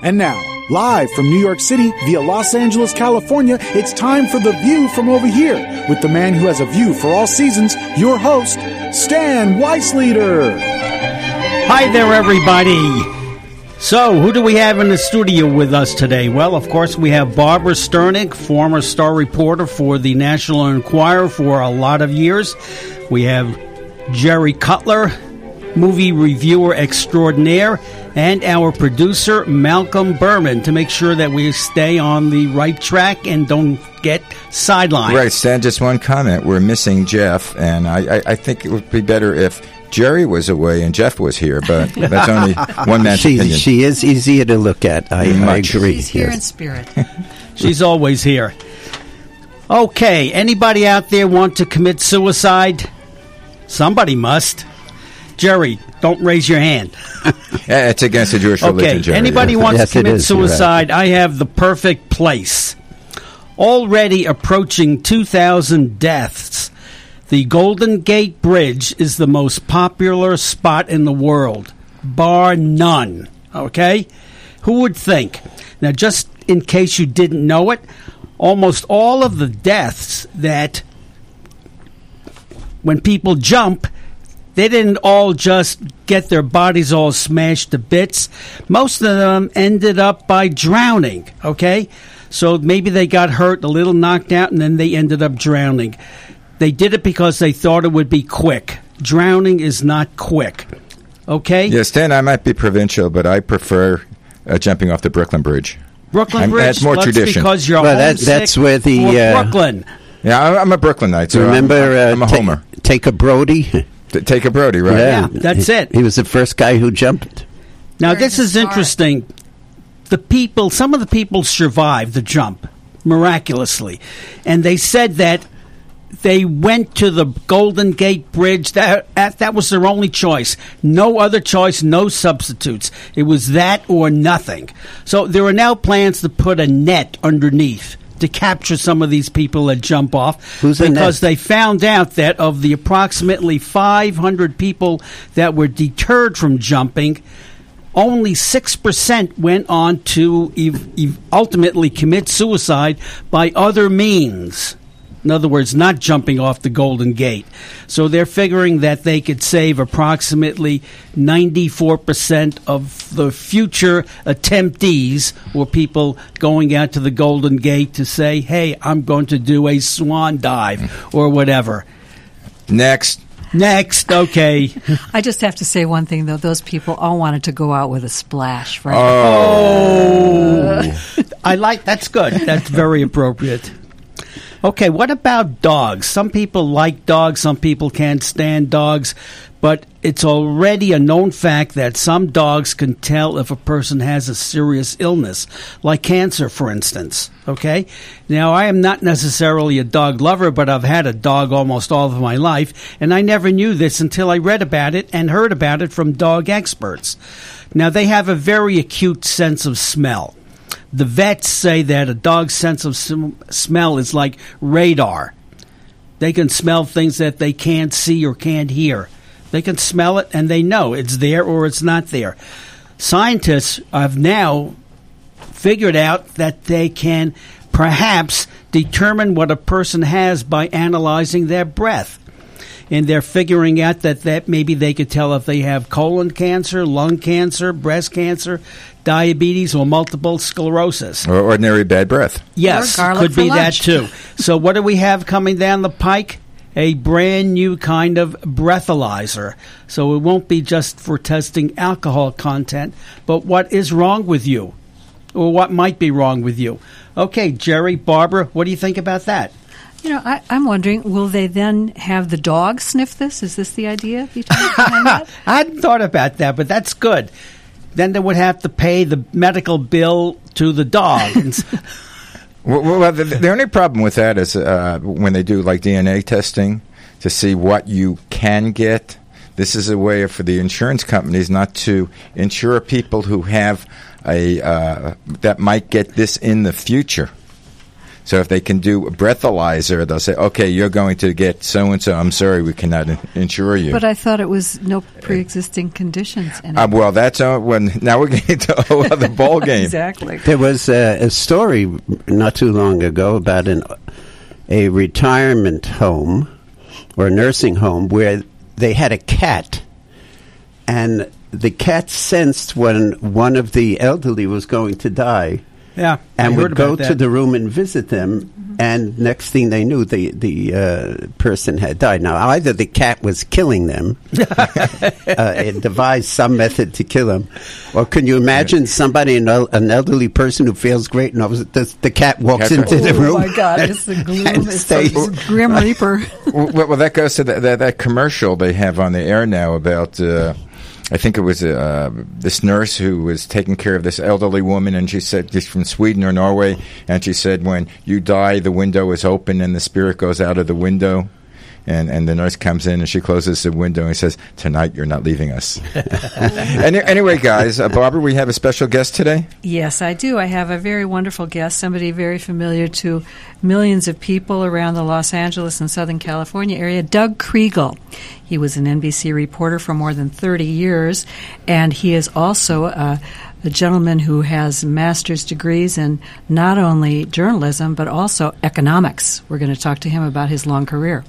And now, live from New York City via Los Angeles, California, it's time for The View from Over Here with the man who has a view for all seasons, your host, Stan Weissleader. Hi there, everybody. So, who do we have in the studio with us today? Well, of course, we have Barbara Sternig, former star reporter for the National Enquirer for a lot of years. We have Jerry Cutler, movie reviewer extraordinaire, and our producer, Malcolm Berman, to make sure that we stay on the right track and don't get sidelined. Right, Stan, just one comment. We're missing Jeff, and I think it would be better if Jerry was away and Jeff was here, but that's only one man's opinion. She is easier to look at. I agree. She's here in spirit. She's always here. Okay, anybody out there want to commit suicide? Somebody must. Jerry, don't raise your hand. Yeah, it's against the Jewish religion, Jerry. Anybody wants to commit suicide, I have the perfect place. Already approaching 2,000 deaths, the Golden Gate Bridge is the most popular spot in the world, bar none. Okay? Who would think? Now, just in case you didn't know it, almost all of the deaths that when people jump, they didn't all just get their bodies all smashed to bits. Most of them ended up by drowning, okay? So maybe they got hurt, a little knocked out, and then they ended up drowning. They did it because they thought it would be quick. Drowning is not quick, okay? Yes, Stan, I might be provincial, but I prefer jumping off the Brooklyn Bridge. Brooklyn Bridge? That's more tradition. Because you're homesick that's where the Brooklyn. Yeah, I'm a Brooklynite, so remember, I'm a homer. Take a Brody. Take a Brody, right? Yeah, that's it. He was the first guy who jumped. Now, this is interesting. Some of the people survived the jump miraculously, and they said that they went to the Golden Gate Bridge. That was their only choice. No other choice, no substitutes. It was that or nothing. So there are now plans to put a net underneath to capture some of these people that jump off, because they found out that of the approximately 500 people that were deterred from jumping, only 6% went on to ultimately commit suicide by other means. In other words, not jumping off the Golden Gate. So they're figuring that they could save approximately 94% of the future attemptees, or people going out to the Golden Gate to say, hey, I'm going to do a swan dive or whatever. Next, okay. I just have to say one thing, though. Those people all wanted to go out with a splash, right? That's good. That's very appropriate. Okay, what about dogs? Some people like dogs, some people can't stand dogs, but it's already a known fact that some dogs can tell if a person has a serious illness, like cancer, for instance. Okay? Now, I am not necessarily a dog lover, but I've had a dog almost all of my life, and I never knew this until I read about it and heard about it from dog experts. Now, they have a very acute sense of smell. The vets say that a dog's sense of smell is like radar. They can smell things that they can't see or can't hear. They can smell it, and they know it's there or it's not there. Scientists have now figured out that they can perhaps determine what a person has by analyzing their breath. And they're figuring out that maybe they could tell if they have colon cancer, lung cancer, breast cancer, diabetes, or multiple sclerosis. Or ordinary bad breath. Yes, could be that too. So what do we have coming down the pike? A brand new kind of breathalyzer. So it won't be just for testing alcohol content, but what is wrong with you, or what might be wrong with you. Okay, Jerry, Barbara, what do you think about that? You know, I'm wondering, will they then have the dog sniff this? Is this the idea behind that? I hadn't thought about that, but that's good. Then they would have to pay the medical bill to the dog. Well, the only problem with that is when they do like DNA testing to see what you can get. This is a way for the insurance companies not to insure people who have that might get this in the future. So if they can do a breathalyzer, they'll say, okay, you're going to get so-and-so. I'm sorry, we cannot insure you. But I thought it was no pre-existing conditions. Well, that's now we're getting to a whole other ball game. Exactly. There was a story not too long ago about a retirement home or a nursing home where they had a cat, and the cat sensed when one of the elderly was going to die. Yeah, and would go to the room and visit them, and next thing they knew, the person had died. Now, either the cat was killing them, it devised some method to kill them, or can you imagine somebody, an elderly person who feels great, and the cat walks into the room? Oh my God, it's the gloom, it's the Grim Reaper. Well, that goes to that commercial they have on the air now about... I think it was this nurse who was taking care of this elderly woman, and she said, she's from Sweden or Norway, and she said, when you die, the window is open and the spirit goes out of the window. And the nurse comes in and she closes the window and says, tonight you're not leaving us. Anyway, guys, Barbara, we have a special guest today? Yes, I do. I have a very wonderful guest, somebody very familiar to millions of people around the Los Angeles and Southern California area, Doug Kriegel. He was an NBC reporter for more than 30 years, and he is also a gentleman who has master's degrees in not only journalism but also economics. We're going to talk to him about his long career.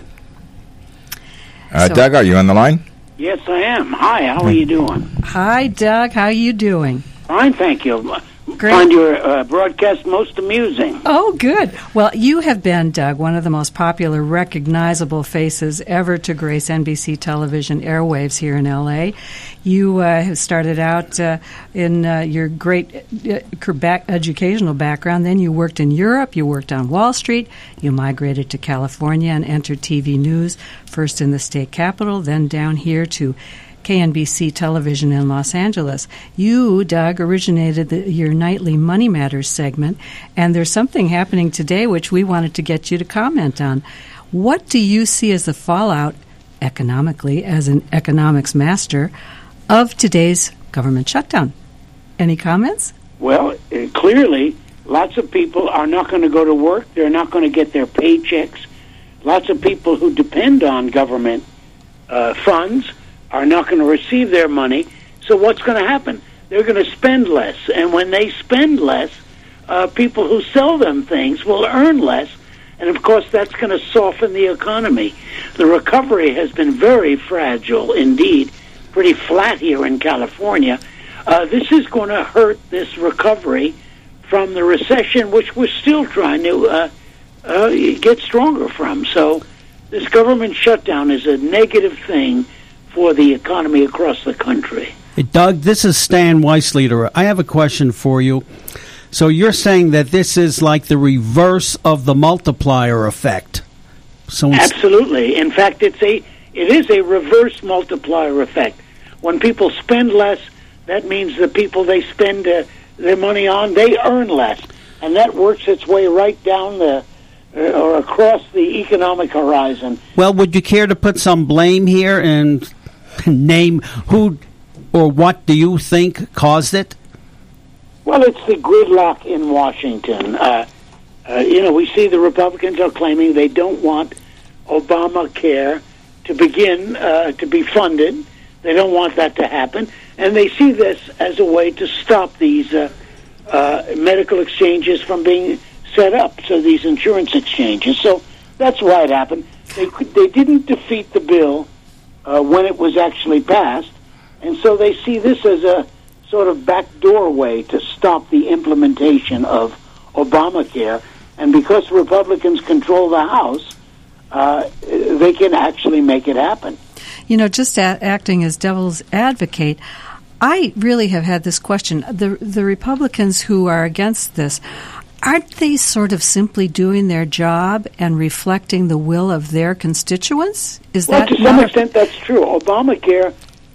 Doug, are you on the line? Yes, I am. Hi, how are you doing? Hi, Doug. How are you doing? Fine, thank you. Great. Find your broadcast most amusing. Oh, good. Well, you have been, Doug, one of the most popular, recognizable faces ever to grace NBC television airwaves here in L.A. You started out in your great educational background. Then you worked in Europe. You worked on Wall Street. You migrated to California and entered TV news, first in the state capitol, then down here to KNBC television in Los Angeles. You, Doug, originated your nightly Money Matters segment, and there's something happening today which we wanted to get you to comment on. What do you see as the fallout, economically, as an economics master, of today's government shutdown? Any comments? Well, clearly, lots of people are not going to go to work. They're not going to get their paychecks. Lots of people who depend on government funds are not going to receive their money. So what's going to happen? They're going to spend less. And when they spend less, people who sell them things will earn less. And, of course, that's going to soften the economy. The recovery has been very fragile indeed, pretty flat here in California. This is going to hurt this recovery from the recession, which we're still trying to get stronger from. So this government shutdown is a negative thing for the economy across the country. Hey, Doug, this is Stan Weissleiter. I have a question for you. So you're saying that this is like the reverse of the multiplier effect? So absolutely. In fact, it is a reverse multiplier effect. When people spend less, that means the people they spend their money on, they earn less. And that works its way right down or across the economic horizon. Well, would you care to put some blame here and name who or what do you think caused it? Well, it's the gridlock in Washington. We see the Republicans are claiming they don't want Obamacare to begin to be funded. They don't want that to happen. And they see this as a way to stop these medical exchanges from being set up, so these insurance exchanges. So that's why it happened. They didn't defeat the bill when it was actually passed, and so they see this as a sort of backdoor way to stop the implementation of Obamacare. And because Republicans control the House, they can actually make it happen. You know, just acting as devil's advocate, I really have had this question. The Republicans who are against this, aren't they sort of simply doing their job and reflecting the will of their constituents? Well, to some extent, that's true. Obamacare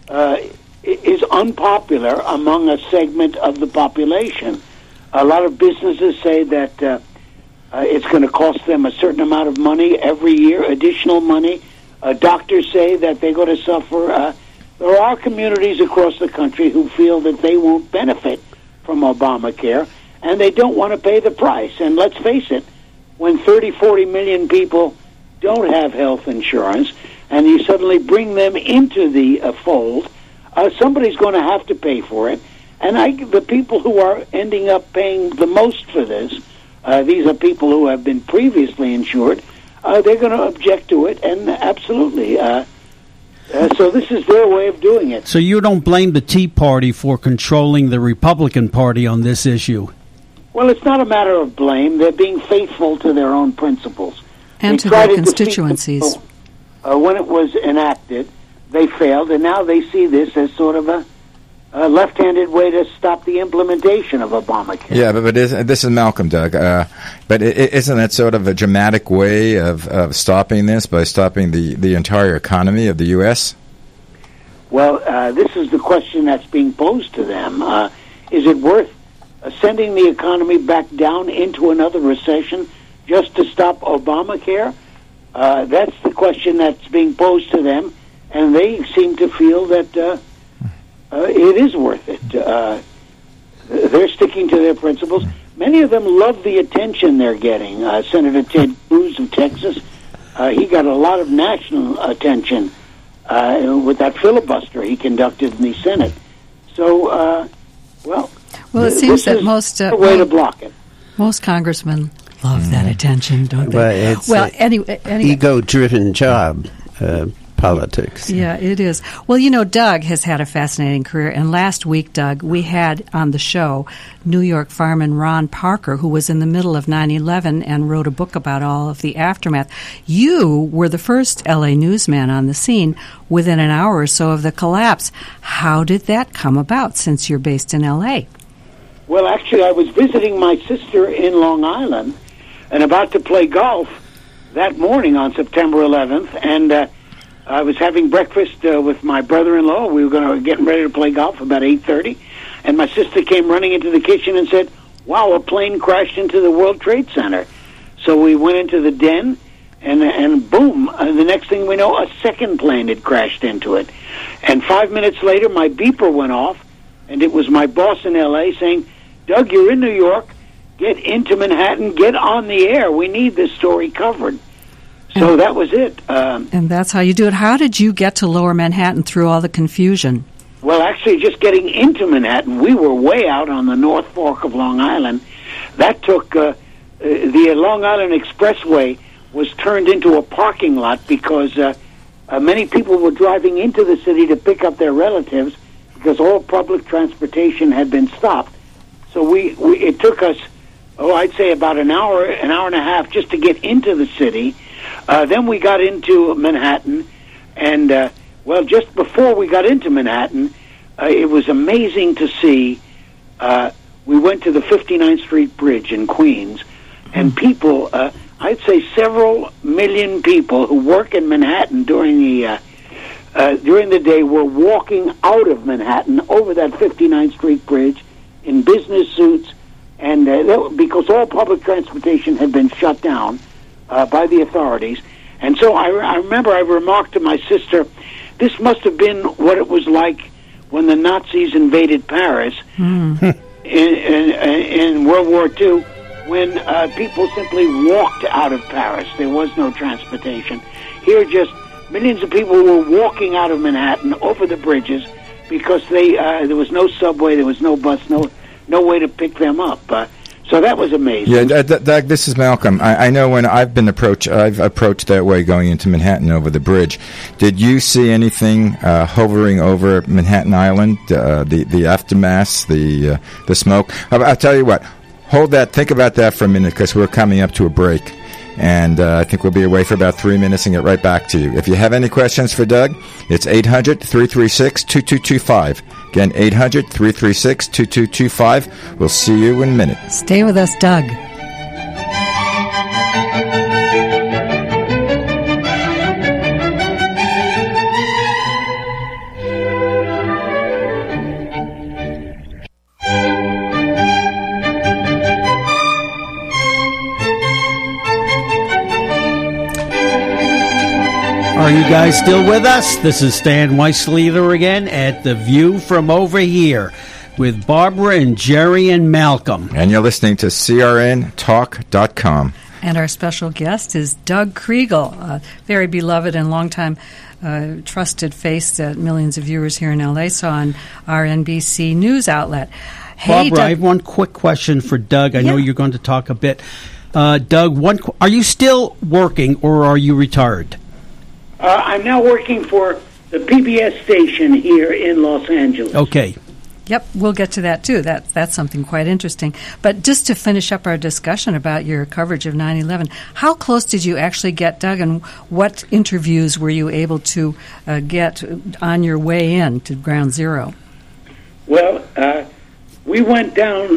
is unpopular among a segment of the population. A lot of businesses say that it's going to cost them a certain amount of money every year, additional money. Doctors say that they're going to suffer. There are communities across the country who feel that they won't benefit from Obamacare, and they don't want to pay the price. And let's face it, when 30, 40 million people don't have health insurance, and you suddenly bring them into the fold, somebody's going to have to pay for it. And the people who are ending up paying the most for this, these are people who have been previously insured, they're going to object to it, and absolutely. So this is their way of doing it. So you don't blame the Tea Party for controlling the Republican Party on this issue? Well, it's not a matter of blame. They're being faithful to their own principles. And to their constituencies. When it was enacted, they failed, and now they see this as sort of a left-handed way to stop the implementation of Obamacare. Yeah, but this is Malcolm, Doug. But isn't that sort of a dramatic way of stopping this by stopping the entire economy of the U.S.? Well, this is the question that's being posed to them. Is it worth sending the economy back down into another recession just to stop Obamacare? That's the question that's being posed to them, and they seem to feel that it is worth it. They're sticking to their principles. Many of them love the attention they're getting. Senator Ted Cruz of Texas, he got a lot of national attention with that filibuster he conducted in the Senate. So, well, it seems that most a way to block it. Most congressmen love that attention, don't they? Well, it's anyway, ego-driven job. Politics. Yeah, it is. Well, Doug has had a fascinating career, and last week, Doug, we had on the show New York fireman Ron Parker, who was in the middle of 9/11 and wrote a book about all of the aftermath. You were the first L.A. newsman on the scene within an hour or so of the collapse. How did that come about, since you're based in L.A.? Well, actually, I was visiting my sister in Long Island and about to play golf that morning on September 11th, and I was having breakfast with my brother-in-law. We were getting ready to play golf about 8:30, and my sister came running into the kitchen and said, "Wow, a plane crashed into the World Trade Center." So we went into the den, and boom, the next thing we know, a second plane had crashed into it. And 5 minutes later, my beeper went off, and it was my boss in L.A. saying, "Doug, you're in New York. Get into Manhattan. Get on the air. We need this story covered." So that was it. And that's how you do it. How did you get to Lower Manhattan through all the confusion? Well, actually, just getting into Manhattan, we were way out on the North Fork of Long Island. That took the Long Island Expressway was turned into a parking lot because many people were driving into the city to pick up their relatives because all public transportation had been stopped. So it took us, I'd say about an hour and a half just to get into the city. Then we got into Manhattan, and, just before we got into Manhattan, it was amazing to see. We went to the 59th Street Bridge in Queens, and people, I'd say several million people who work in Manhattan during the day were walking out of Manhattan over that 59th Street Bridge in business suits, and because all public transportation had been shut down by the authorities. And so I remember I remarked to my sister, this must have been what it was like when the Nazis invaded Paris in World War II, when people simply walked out of Paris. There was no transportation. Here, just millions of people were walking out of Manhattan over the bridges because there was no subway, there was no bus, no way to pick them up. So that was amazing. Yeah, Doug, this is Malcolm. I know when I've approached that way going into Manhattan over the bridge. Did you see anything hovering over Manhattan Island, the aftermath, the smoke? I'll tell you what, hold that, think about that for a minute because we're coming up to a break. And I think we'll be away for about 3 minutes and get right back to you. If you have any questions for Doug, it's 800-336-2225. Again, 800-336-2225. We'll see you in a minute. Stay with us, Doug. Are you guys still with us? This is Stan Weissleiter again at The View from Over Here with Barbara and Jerry and Malcolm. And you're listening to CRNTalk.com. And our special guest is Doug Kriegel, a very beloved and longtime trusted face that millions of viewers here in L.A. saw on our NBC News outlet. Hey, Barbara, I have one quick question for Doug. I know you're going to talk a bit. Doug, are you still working or are you retired? I'm now working for the PBS station here in Los Angeles. Okay. Yep, we'll get to that too. That's something quite interesting. But just to finish up our discussion about your coverage of 9/11, how close did you actually get, Doug, and what interviews were you able to get on your way in to Ground Zero? Well, we went down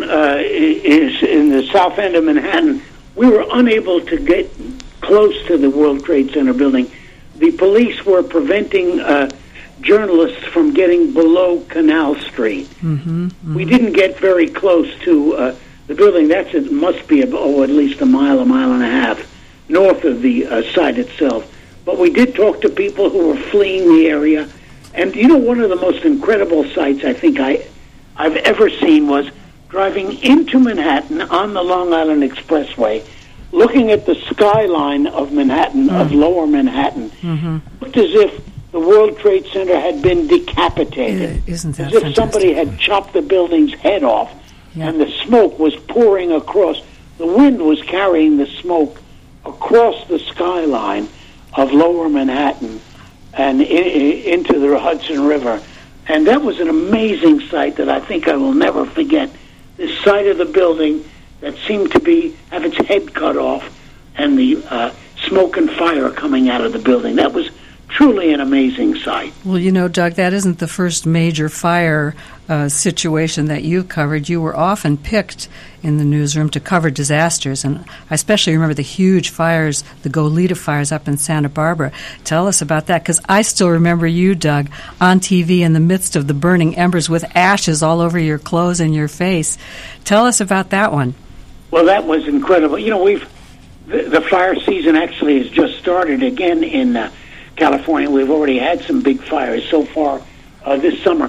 in the south end of Manhattan. We were unable to get close to the World Trade Center building. The police were preventing journalists from getting below Canal Street. We didn't get very close to the building. It must be at least a mile and a half north of the site itself. But we did talk to people who were fleeing the area. And one of the most incredible sights I think I've ever seen was driving into Manhattan on the Long Island Expressway, looking at the skyline of Manhattan, of Lower Manhattan. Looked as if the World Trade Center had been decapitated. Isn't that as if fantastic? somebody had chopped the building's head off, and the smoke was pouring across. The wind was carrying the smoke across the skyline of Lower Manhattan and into the Hudson River. And that was an amazing sight that I think I will never forget. This side of the building that seemed to have its head cut off, and the smoke and fire coming out of the building. That was truly an amazing sight. Well, Doug, that isn't the first major fire situation that you've covered. You were often picked in the newsroom to cover disasters, and I especially remember the huge fires, the Goleta fires up in Santa Barbara. Tell us about that, because I still remember you, Doug, on TV in the midst of the burning embers with ashes all over your clothes and your face. Tell us about that one. Well, that was incredible. The fire season actually has just started again in California. We've already had some big fires so far this summer.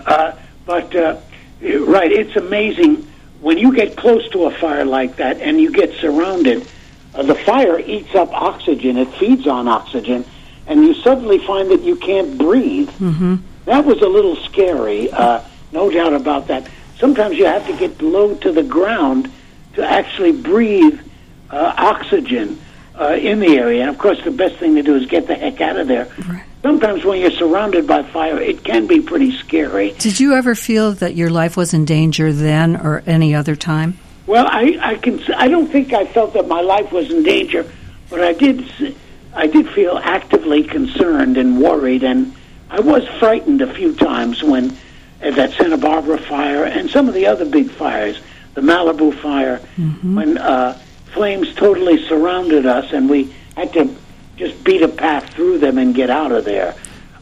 Right, it's amazing when you get close to a fire like that and you get surrounded. The fire eats up oxygen. It feeds on oxygen, and you suddenly find that you can't breathe. That was a little scary, no doubt about that. Sometimes you have to get low to the ground to actually breathe oxygen in the area. And, of course, the best thing to do is get the heck out of there. Right. Sometimes when you're surrounded by fire, it can be pretty scary. Did you ever feel that your life was in danger then or any other time? Well, I don't think I felt that my life was in danger, but I did feel actively concerned and worried, and I was frightened a few times when that Santa Barbara fire and some of the other big fires, the Malibu fire, when flames totally surrounded us and we had to just beat a path through them and get out of there.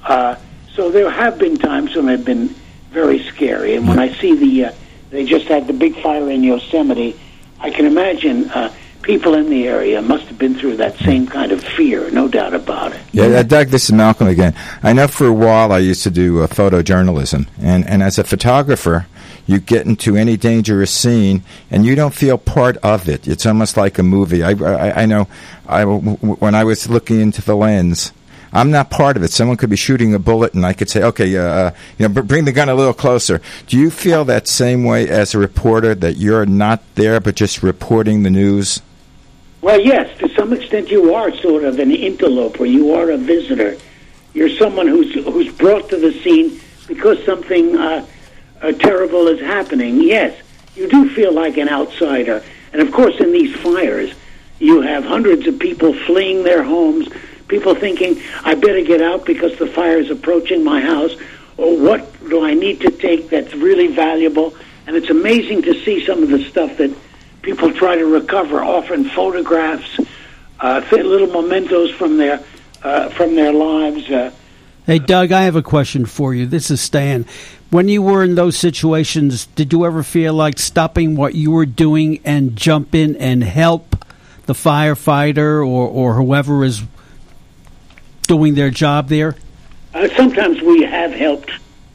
So there have been times when they've been very scary. And when I see they just had the big fire in Yosemite, I can imagine people in the area must have been through that same kind of fear, no doubt about it. Yeah, Doug, this is Malcolm again. I know for a while I used to do photojournalism, and as a photographer, you get into any dangerous scene, and you don't feel part of it. It's almost like a movie. I know when I was looking into the lens, I'm not part of it. Someone could be shooting a bullet, and I could say, okay, bring the gun a little closer. Do you feel that same way as a reporter, that you're not there but just reporting the news? Well, yes, to some extent you are sort of an interloper. You are a visitor. You're someone who's brought to the scene because something terrible is happening. Yes, you do feel like an outsider. And, of course, in these fires, you have hundreds of people fleeing their homes, people thinking, I better get out because the fire is approaching my house, or what do I need to take that's really valuable? And it's amazing to see some of the stuff that people try to recover, often photographs, little mementos from their lives. Hey, Doug, I have a question for you. This is Stan. When you were in those situations, did you ever feel like stopping what you were doing and jump in and help the firefighter or whoever is doing their job there? Sometimes we have helped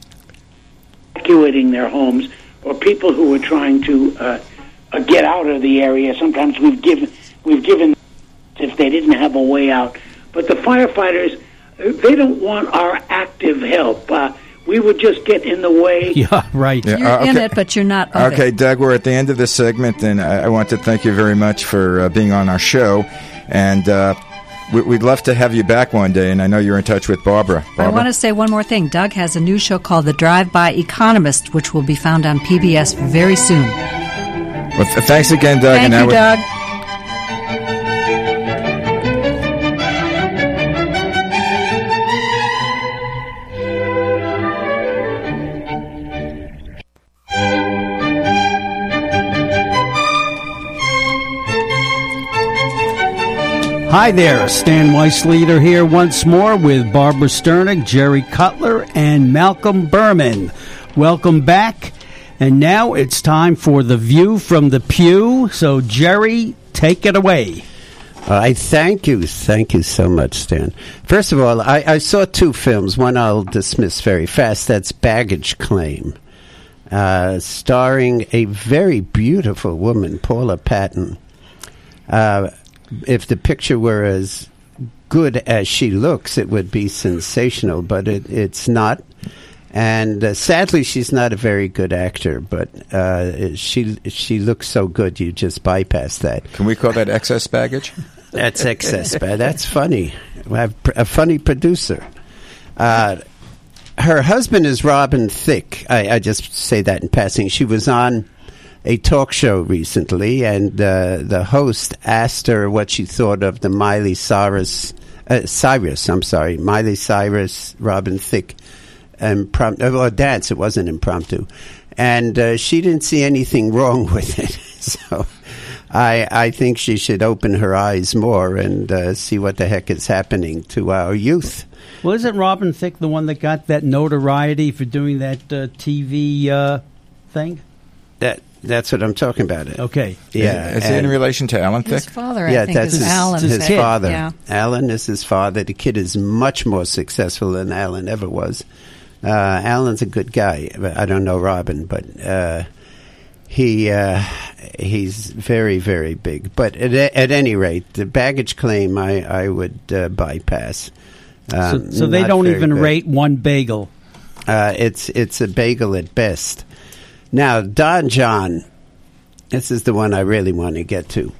evacuating their homes, or people who were trying to get out of the area. Sometimes we've we've given if they didn't have a way out. But the firefighters, they don't want our active help. We would just get in the way. Yeah, right. You're in it, but you're not of Okay, it. Doug, we're at the end of this segment, and I want to thank you very much for being on our show. And we'd love to have you back one day, and I know you're in touch with Barbara. I want to say one more thing. Doug has a new show called The Drive-By Economist, which will be found on PBS very soon. Well, thanks again, Doug. Thank you, Doug. Hi there, Stan Weissleader here once more with Barbara Sternick, Jerry Cutler, and Malcolm Berman. Welcome back. And now it's time for The View from the Pew. So, Jerry, take it away. I thank you. Thank you so much, Stan. First of all, I saw two films. One I'll dismiss very fast. That's Baggage Claim, starring a very beautiful woman, Paula Patton. If the picture were as good as she looks, it would be sensational, but it's not. And sadly, she's not a very good actor, but she looks so good, you just bypass that. Can we call that excess baggage? That's excess. That's funny. We have a funny producer. Her husband is Robin Thicke. I just say that in passing. She was on a talk show recently, and the host asked her what she thought of the Miley Cyrus, Robin Thicke dance. It wasn't impromptu, and she didn't see anything wrong with it. So I think she should open her eyes more and see what the heck is happening to our youth. Well, isn't Robin Thicke the one that got that notoriety for doing that TV thing? That's what I'm talking about. Okay. Yeah. Is it in relation to Alan His Thicke? father, I think, is Alan. His Thicke. father. Yeah. Alan is his father. The kid is much more successful than Alan ever was. Alan's a good guy. I don't know Robin, but he's very, very big. But at any rate, the Baggage Claim I would bypass. So they don't even rate one bagel. It's a bagel at best. Now, Don John, this is the one I really want to get to.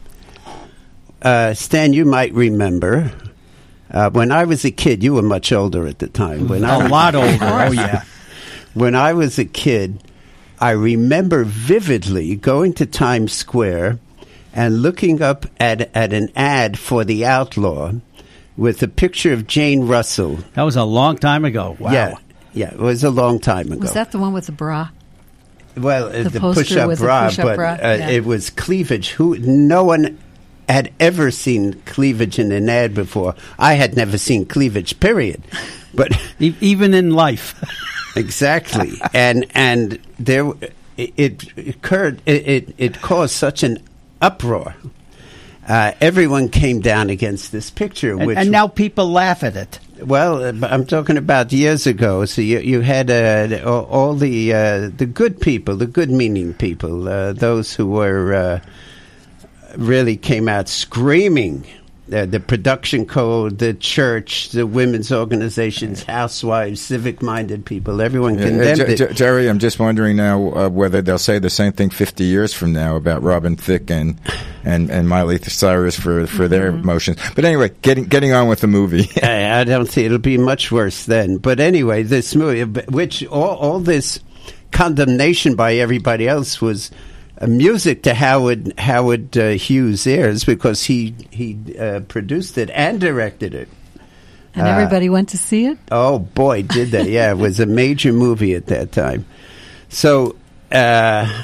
Stan, you might remember, when I was a kid, you were much older at the time. A lot older, oh yeah. When I was a kid, I remember vividly going to Times Square and looking up at an ad for The Outlaw with a picture of Jane Russell. That was a long time ago. Wow. Yeah, it was a long time ago. Was that the one with the bra? Well, The push-up poster with the bra, push-up but bra, yeah. It was cleavage. No one had ever seen cleavage in an ad before. I had never seen cleavage, period. But even in life. Exactly. and there it occurred. It caused such an uproar. Everyone came down against this picture, and now people laugh at it. Well, I'm talking about years ago. So you had all the good people, the good-meaning people, those who were really came out screaming. The production code, the church, the women's organizations, housewives, civic-minded people, everyone condemned it. Jerry, I'm just wondering now whether they'll say the same thing 50 years from now about Robin Thicke and Miley Cyrus for their motions. But anyway, getting on with the movie. I don't see it'll be much worse then. But anyway, this movie, which all this condemnation by everybody else was music to Howard Hughes' ears, because he produced it and directed it. And everybody went to see it? Oh, boy, did they. Yeah, it was a major movie at that time. So that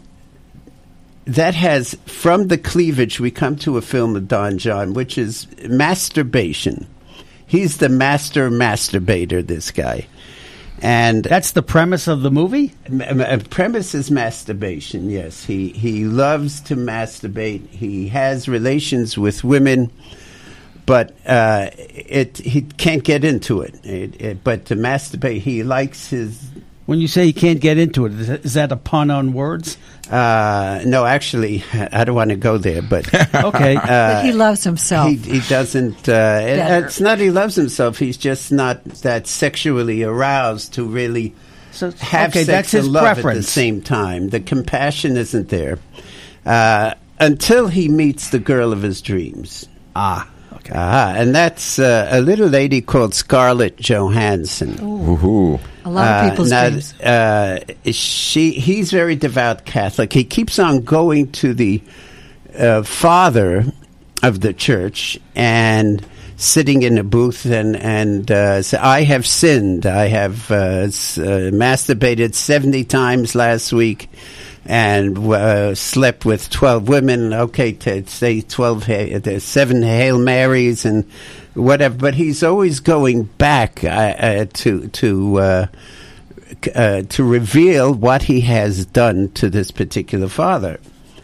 has, from the cleavage, we come to a film of Don John, which is masturbation. He's the master masturbator, this guy. And that's the premise of the movie? Premise is masturbation, yes. He loves to masturbate. He has relations with women, but he can't get into it. But to masturbate, he likes his When you say he can't get into it, is that a pun on words? No, actually, I don't want to go there, but Okay. But he loves himself. he doesn't. It's not he loves himself. He's just not that sexually aroused to really So, have okay, sex that's his and love at preference. the same time. The compassion isn't there until he meets the girl of his dreams. Ah, okay. And that's a little lady called Scarlett Johansson. Woohoo. A lot of people's now, dreams. He's very devout Catholic. He keeps on going to the father of the church and sitting in a booth and say, I have sinned. I have masturbated 70 times last week and slept with 12 women. Okay, to say 7 Hail Marys and whatever. But he's always going back to reveal what he has done to this particular father.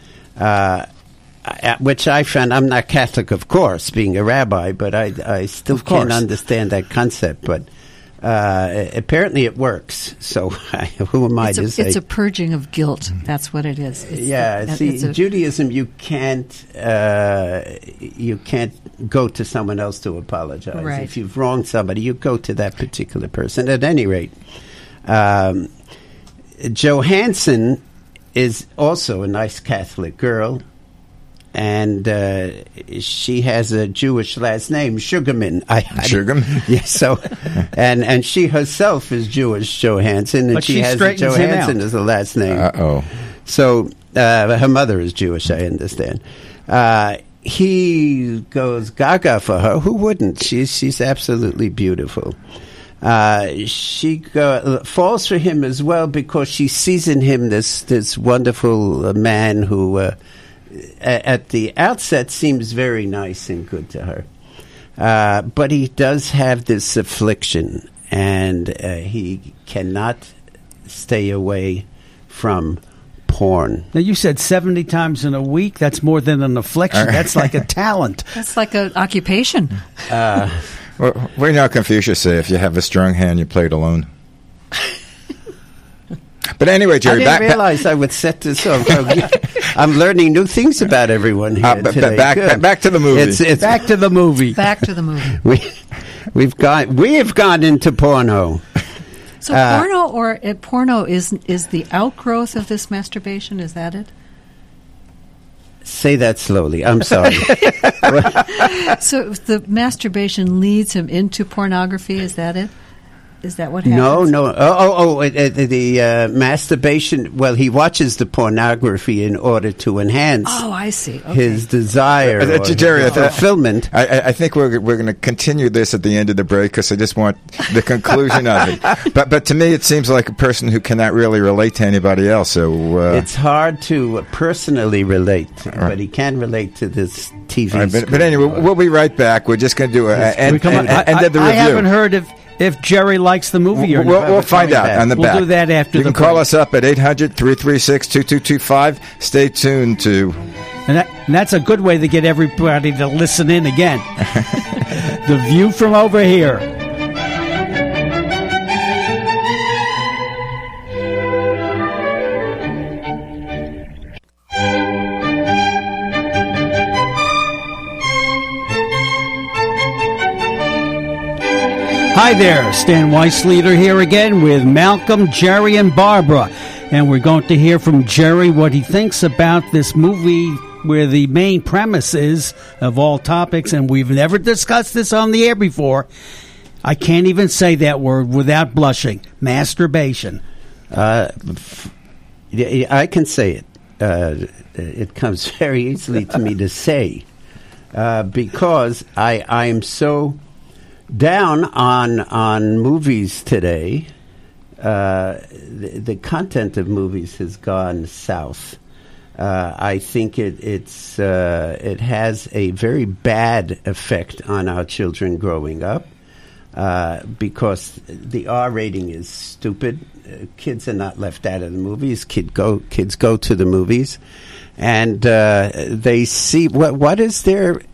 Which I found, I'm not Catholic, of course, being a rabbi, but I still can't understand that concept. But apparently it works. So who am I to say? It's a purging of guilt. That's what it is. Judaism, you can't go to someone else to apologize. Right. If you've wronged somebody, you go to that particular person. At any rate, Johansson is also a nice Catholic girl. And she has a Jewish last name, Sugarman. Sugarman? Yes. So, and she herself is Jewish, Johansson, and But she she has straightens him Johansson out. as a last name. Uh-oh. So her mother is Jewish, I understand. He goes gaga for her. Who wouldn't? She's absolutely beautiful. She falls for him as well because she sees in him this wonderful man who, at the outset, seems very nice and good to her. But he does have this affliction, and he cannot stay away from porn. Now, you said 70 times in a week. That's more than an affliction. That's like a talent. That's like an occupation. Well, we know Confucius say, if you have a strong hand, you play it alone. But anyway, Jerry, I didn't realize I would set this up. I'm learning new things about everyone here today. back to the movie. It's Back to the movie. Back to the movie. we have gone into porno. So porno is the outgrowth of this masturbation? Is that it? Say that slowly. I'm sorry. So the masturbation leads him into pornography. Is that it? Is that what happens? No. The masturbation. Well, he watches the pornography in order to enhance. Oh, I see. Okay. His desire, or Jerry, his fulfillment. I think we're going to continue this at the end of the break because I just want the conclusion of it. But to me, it seems like a person who cannot really relate to anybody else. So it's hard to personally relate, but he can relate to this TV. But anyway, we'll be right back. We're just going to do end of the review. I haven't heard if Jerry likes the movie or not. We'll find out on the back. We'll do that after you the can call break. us up at 800-336-2225. Stay tuned to... And that's a good way to get everybody to listen in again. The View from Over Here. Hi there, Stan Weissleader here again with Malcolm, Jerry, and Barbara. And we're going to hear from Jerry what he thinks about this movie where the main premise is, of all topics, and we've never discussed this on the air before, I can't even say that word without blushing, masturbation. I can say it. It comes very easily to me to say because I'm so down on movies today. The content of movies has gone south. I think it has a very bad effect on our children growing up because the R rating is stupid. Kids are not left out of the movies. Kids go to the movies, and they see what is there.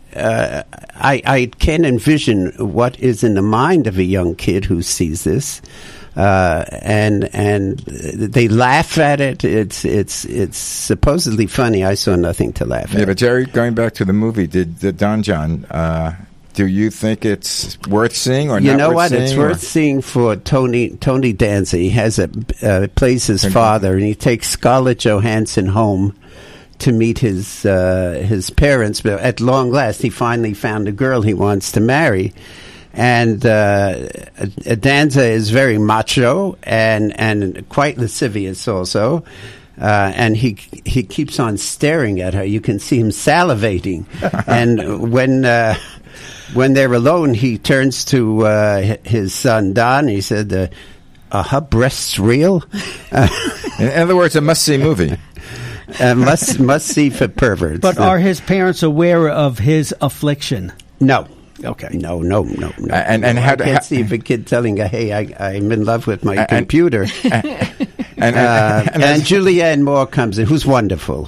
I can envision what is in the mind of a young kid who sees this. and they laugh at it. It's supposedly funny. I saw nothing to laugh at. Yeah, but Jerry, going back to the movie, did Don John? Do you think it's worth seeing or not? You know worth what? seeing, It's or? worth seeing for Tony Danza. He has plays his father, and he takes Scarlett Johansson home to meet his parents. But at long last, he finally found a girl he wants to marry. And Danza is very macho and quite lascivious also. And he keeps on staring at her. You can see him salivating. And when they're alone, he turns to his son Don. He said, "Are her breasts real?" In other words, a must-see movie. Must see for perverts. But are his parents aware of his affliction? No. Okay. No. And how I can't see if a kid telling her, "Hey, I'm in love with my computer." And Julianne Moore comes in, who's wonderful.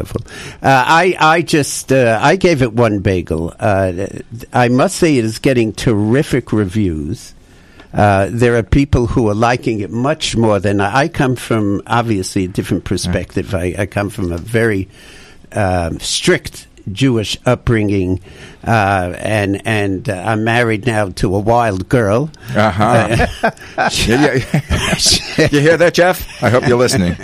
I gave it one bagel. I must say it is getting terrific reviews. There are people who are liking it much more than I come from, obviously, a different perspective. I come from a very strict Jewish upbringing, and I'm married now to a wild girl. You hear that, Jeff? I hope you're listening.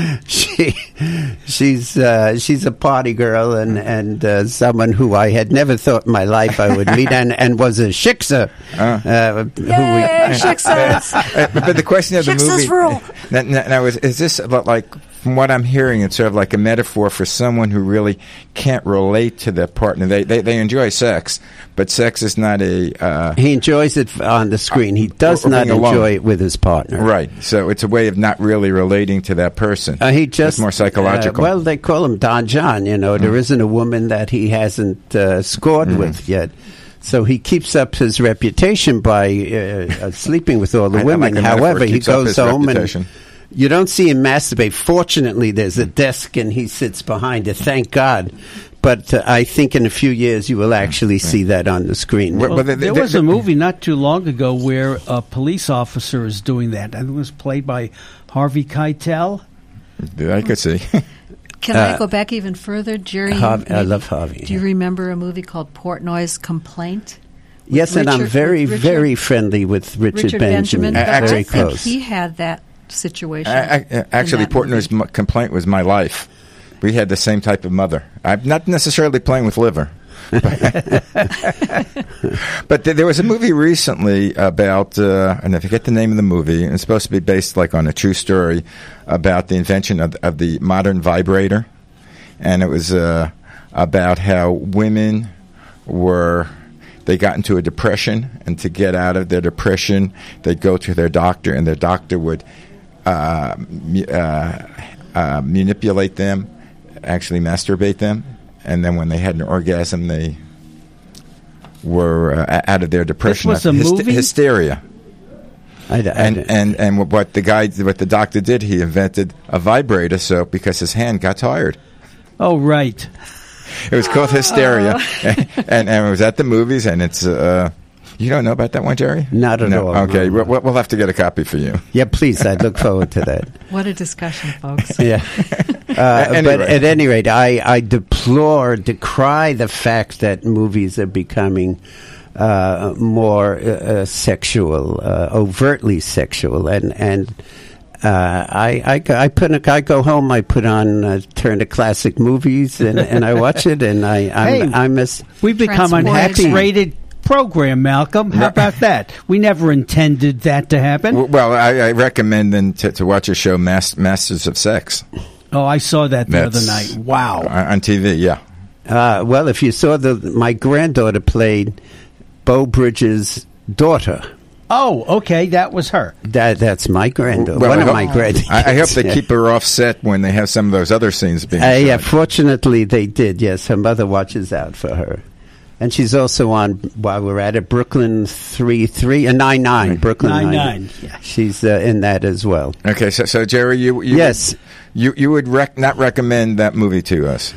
She's a party girl and someone who I had never thought in my life I would meet, and was a shiksa. Yay, shiksas! But the question of the Shiksas movie rule. now is this like, from what I'm hearing, it's sort of like a metaphor for someone who really can't relate to their partner. They enjoy sex, but sex is not a... he enjoys it on the screen. He does or not being alone. enjoy it with his partner. Right. So it's a way of not really relating to that person. He just it's more psychological. well, they call him Don John. There isn't a woman that he hasn't scored with yet. So he keeps up his reputation by sleeping with all the I women. like the metaphor, However, he keeps up goes his home reputation. and you don't see him masturbate. Fortunately, there's a desk and he sits behind it. Thank God. But I think in a few years you will actually see that on the screen. Well, there was a movie not too long ago where a police officer is doing that. I think it was played by Harvey Keitel. I could see. Can I go back even further, Jerry? I love Harvey. Do you remember a movie called Portnoy's Complaint? Yes, and I'm Richard- very, Richard- very friendly with Richard Benjamin. But Very I think close. he had that situation. Actually, in that Portnoy's movie. complaint was my life. We had the same type of mother. I'm not necessarily playing with liver. But there was a movie recently about, and I forget the name of the movie, and it's supposed to be based like on a true story about the invention of the modern vibrator. And it was about how women they got into a depression, and to get out of their depression, they'd go to their doctor, and their doctor would manipulate them, actually masturbate them, and then when they had an orgasm, they were out of their depression. This was a movie? Hysteria. And what the doctor did, he invented a vibrator, so because his hand got tired. Oh, right. It was called Hysteria, and it was at the movies, and it's... you don't know about that one, Jerry? Not at all. Okay, No. we'll have to get a copy for you. Yeah, please. I'd look forward to that. What a discussion, folks. Yeah. Anyway. But at any rate, I decry the fact that movies are becoming more sexual, overtly sexual, and I go home, I put on turn to classic movies, and I watch it, and I'm We've become an Transported. X-rated program, Malcolm. How about that? We never intended that to happen. Well, I recommend then to watch a show, Masters of Sex. Oh, I saw that the other That's- night. Wow. On TV, yeah. well, if you saw my granddaughter played Bo Bridges' daughter. Oh, okay, that was her. That's my granddaughter. Well, One I of hope- my grandkids. I hope they Yeah. keep her off set when they have some of those other scenes being Yeah, shot. fortunately they did. Yes, her mother watches out for her, and she's also on. While we're at it, Brooklyn 99, Brooklyn 99, yeah. She's in that as well. Okay, so Jerry, you Yes. you would not recommend that movie to us.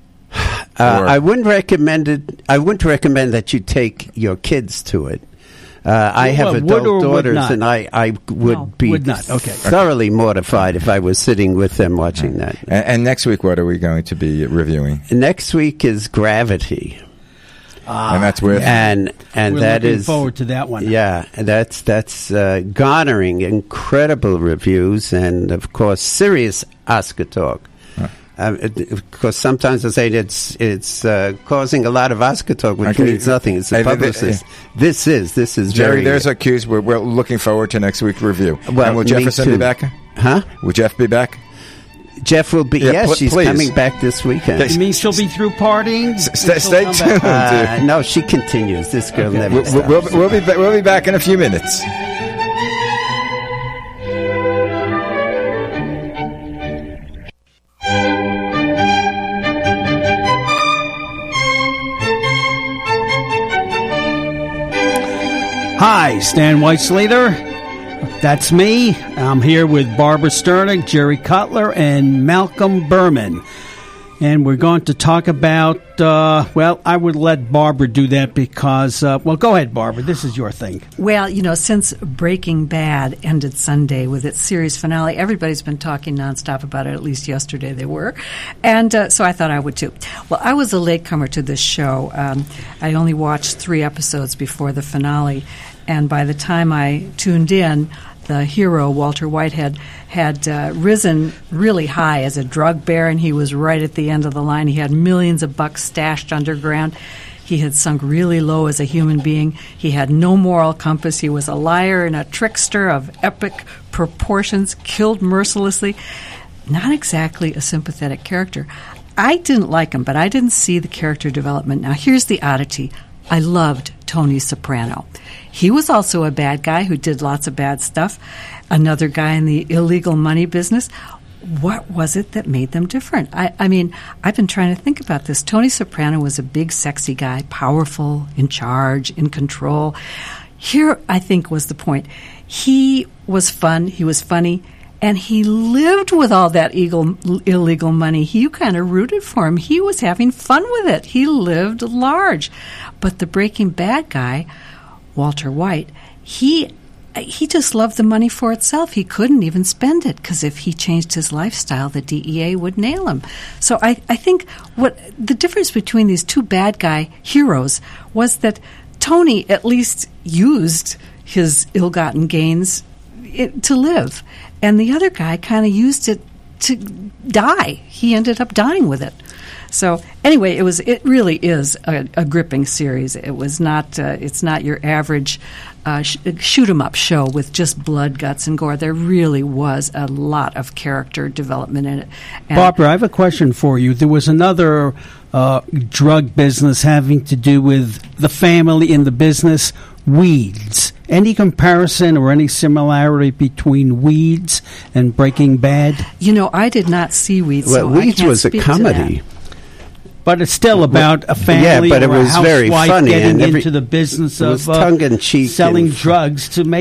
Or- I wouldn't recommend it. I wouldn't recommend that you take your kids to it. I have Well, adult would or would daughters, not? and I would No, be would not. Okay. thoroughly mortified if I was sitting with them watching that. And next week, what are we going to be reviewing? Next week is Gravity, And that's with and We're that looking is forward to that one. Yeah, and that's garnering incredible reviews, and of course, serious Oscar talk. Because sometimes I say it's causing a lot of Oscar talk, which Okay. means nothing. It's a Hey, publicist. This is Jerry, very. there's our cues. We're looking forward to next week's review. Well, and will me Jefferson too. be back? Huh? Will Jeff be back? Jeff will be. Yeah, yes, she's please. coming back this weekend. You mean she'll be through partying? Stay She'll come tuned. back? No, she continues. This girl never stops. We'll be back in a few minutes. Hi, Stan Weitzleiter. That's me. I'm here with Barbara Sternick, Jerry Cutler, and Malcolm Berman. And we're going to talk about, I would let Barbara do that because, go ahead, Barbara. This is your thing. Well, since Breaking Bad ended Sunday with its series finale, everybody's been talking nonstop about it. At least yesterday they were. And so I thought I would too. Well, I was a latecomer to this show. I only watched 3 episodes before the finale. And by the time I tuned in, the hero, Walter Whitehead, had risen really high as a drug baron. He was right at the end of the line. He had millions of bucks stashed underground. He had sunk really low as a human being. He had no moral compass. He was a liar and a trickster of epic proportions, killed mercilessly. Not exactly a sympathetic character. I didn't like him, but I didn't see the character development. Now, here's the oddity. I loved Tony Soprano. He was also a bad guy who did lots of bad stuff, another guy in the illegal money business. What was it that made them different? I mean, I've been trying to think about this. Tony Soprano was a big, sexy guy, powerful, in charge, in control. Here, I think, was the point. He was fun, he was funny, and he lived with all that illegal money. You kind of rooted for him. He was having fun with it. He lived large. But the Breaking Bad guy, Walter White, he just loved the money for itself. He couldn't even spend it because if he changed his lifestyle, the DEA would nail him. So I think what the difference between these two bad guy heroes was that Tony at least used his ill-gotten gains to live, and the other guy kind of used it to die. He ended up dying with it. So anyway, it really is a gripping series. It was not. It's not your average shoot 'em up show with just blood, guts, and gore. There really was a lot of character development in it. And Barbara, I have a question for you. There was another drug business having to do with the family in the business, Weeds. Any comparison or any similarity between Weeds and Breaking Bad? I did not see Weeds. Well, so I Weeds can't was a speak to comedy. that. But it's still about a family but it or a was very housewife funny, getting and into the business it of was tongue-in-cheek selling and drugs to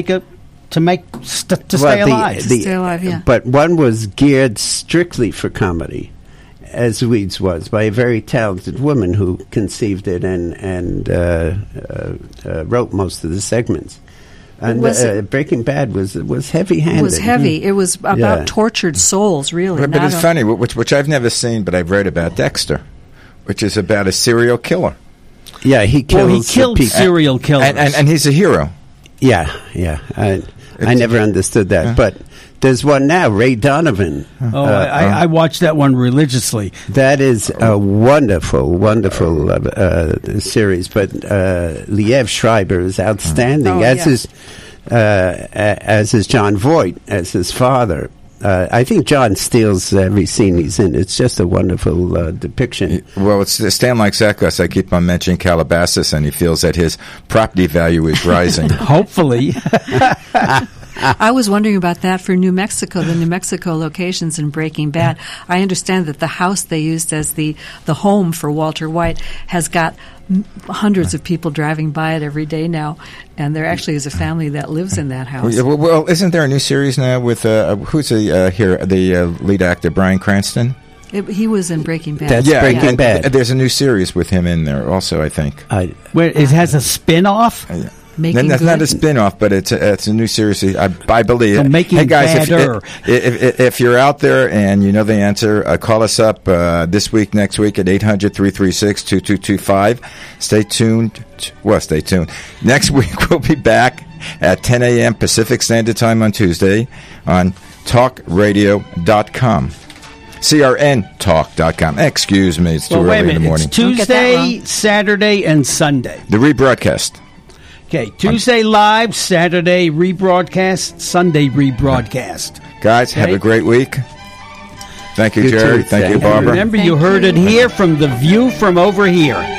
stay Well, alive. Stay alive, yeah. But one was geared strictly for comedy, as Weeds was, by a very talented woman who conceived it and wrote most of the segments. And Breaking Bad was heavy-handed. It was heavy. It was about tortured souls, really. But it's funny, which I've never seen, but I've read about Dexter, which is about a serial killer. Yeah, he killed killed serial killers. And he's a hero. Yeah. I never understood that. But there's one now, Ray Donovan. I watched that one religiously. That is a wonderful series. But Liev Schreiber is outstanding, as is John Voight, as his father. I think John steals every scene he's in. It's just a wonderful depiction. Well, it's Stan likes that because I keep on mentioning Calabasas, and he feels that his property value is rising. Hopefully. I was wondering about that for New Mexico, the New Mexico locations in Breaking Bad. I understand that the house they used as the home for Walter White has got hundreds of people driving by it every day now, and there actually is a family that lives in that house. Well, isn't there a new series now with who's the lead actor, Bryan Cranston? He was in Breaking Bad. That's Breaking Bad. There's a new series with him in there also, I think. Where it has a spin-off? Making That's not a Good? spin-off, but it's a new series. I believe. So Making hey guys, Badder. if you're out there and you know the answer, call us up this week, next week at 800-336-2225. Stay tuned. Well, stay tuned. Next week we'll be back at 10 a.m. Pacific Standard Time on Tuesday on talkradio.com. CRNtalk.com. Excuse me, it's too Well, wait a early in the minute. morning. It's Don't get that Tuesday, wrong. Saturday, and Sunday. The rebroadcast. Okay, Tuesday live, Saturday rebroadcast, Sunday rebroadcast. Guys, have Okay. a great week. Thank you, You Jerry. too, Thank you, Stan. Barbara. Remember, Thank you heard you. it here from The View from Over Here.